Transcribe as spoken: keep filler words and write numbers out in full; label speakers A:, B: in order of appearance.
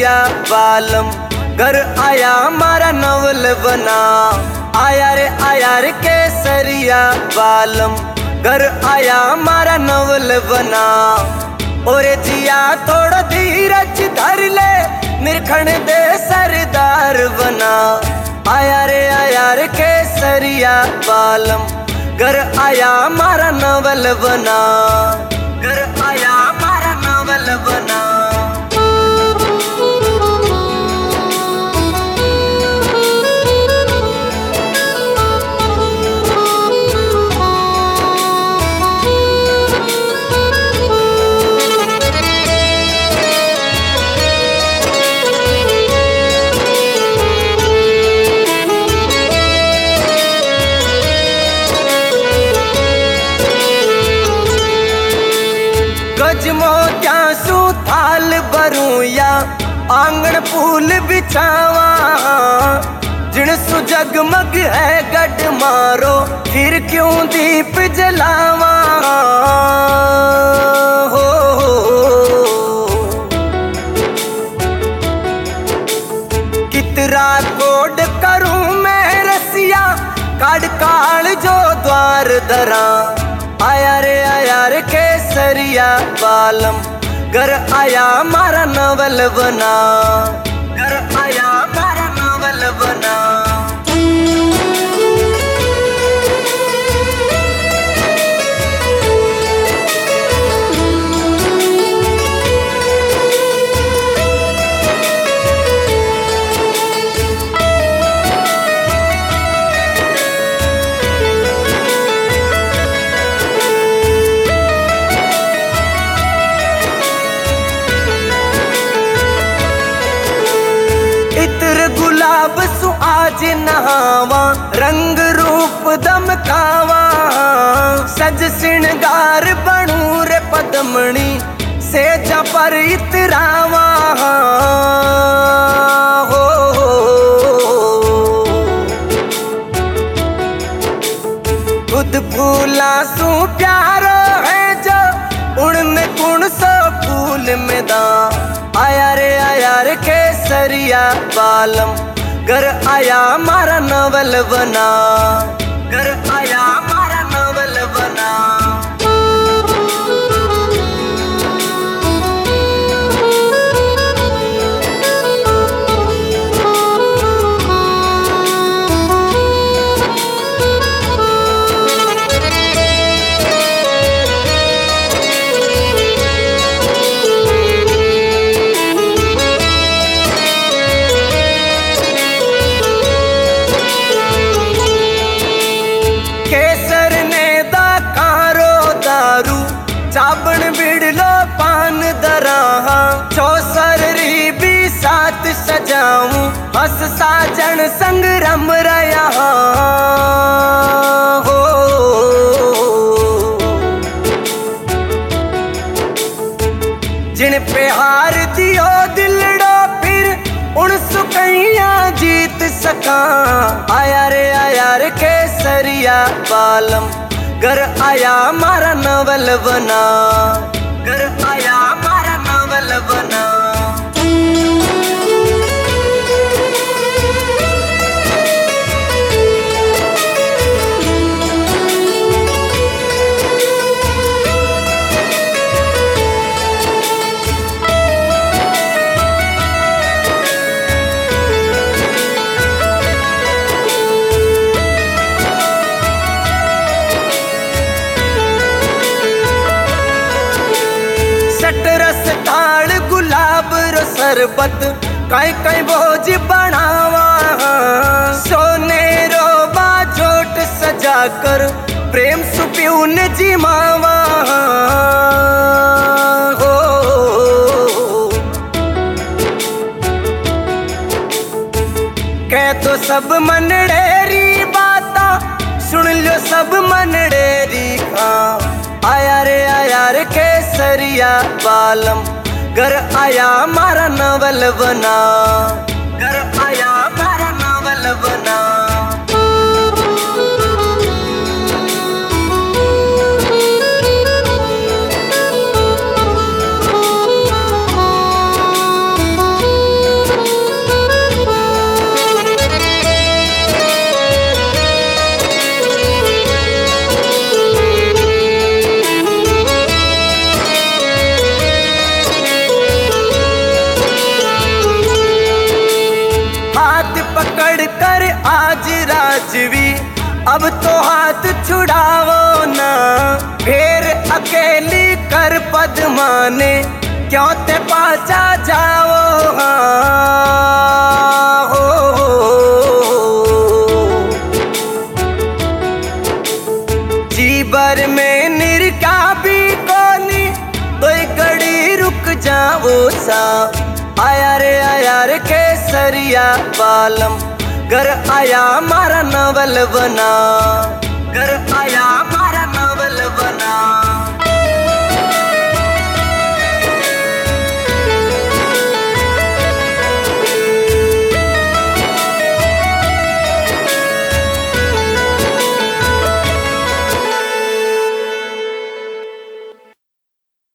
A: सरिया बालम, घर आया मारा नवल बना। आया रे आया रे केसरिया बालम, घर आया मारा नवल बना। ओरे जिया थोड़ा धीरज धर ले, निरखण दे सरदार बना। आया रे आया रे केसरिया बालम, घर आया मारा नवल बना। घर आया मारा नवल बना। गजमोत्या सू थाल भरूं या आंगन फूल बिछावा। जिणसु जगमग है गढ़ मारो, फिर क्यों दीप जलावा। हो, कितरा कोड करूं मैं रसिया, काड़ काल जो द्वार धरा। आया रे आया रे केसरिया बालम, घर आया मारा नवल बना। घर आया मारा नवल बना। गुलाब सु आज नहावा, रंग रूप दमकावा। सज सिंगार बनू रे पदमणी, सेजा पर इतरावा। हो, खुद फूला सु प्यारो है जो, उड़ने कुण सो फूल में दा। आया रे आया रे केसरिया बालम, घर आया मारा नवल बना। घर आया मारा नवल बना। चाबण बिड़लो पान दरा, चौसर री भी साथ सजाऊं। हस साजन संग रम रया। हो, जिन पे हार दियो दिलड़ो, फिर उन सुकैया जीत सका। आया रे आया रे केसरिया बालम, घर आया मारा नवल बना। घर आया मारा नवल बना। रस ताल गुलाब रो सरबत, कई कई भोज बनावा। सोने रो बाजोट सजा कर, प्रेम सुप्यून जिमावा। हो, कह तो सब मनड़ेरी बाता, सुन लो सब मनड़ेरी खा। आया रे आया रे केसरिया बालम, घर आया मारा नवल बना। घर आया मारा नवल बना। आज राजवी अब तो हाथ छुड़ावो ना, फिर अकेली कर पद्माने क्यों ते पाचा जाओ। हाँ हो, हो, हो। जीवर में निरका भी कोनी तो घड़ी रुक जाओ सा। आया रे आया रे केसरिया बालम, घर आया मारा नवल बना, घर